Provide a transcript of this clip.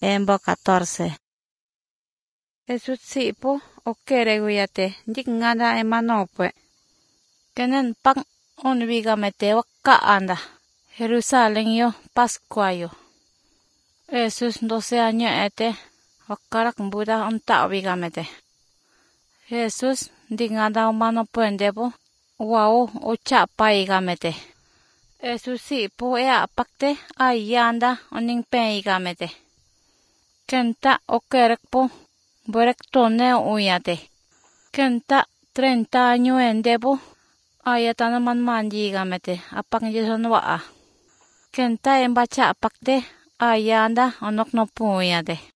Embo 14. Jesús sipo okere guyate dik ngada emanopwe. Kenen pang onvigamete waka anda. Jerusalén yo Pascua yo. Jesús 12 años wakarak Buda onta vigamete. Jesús dik ngada omano puendepo wao ocha paigamete. Jesús sipo pakte ayanda oning peigamete. Kenta okerekpo borek tone uyate. Kenta 30 años endepo ayatana mandigamete apang yeson waa. Kenta embacha apakte ayanda onok no puyate.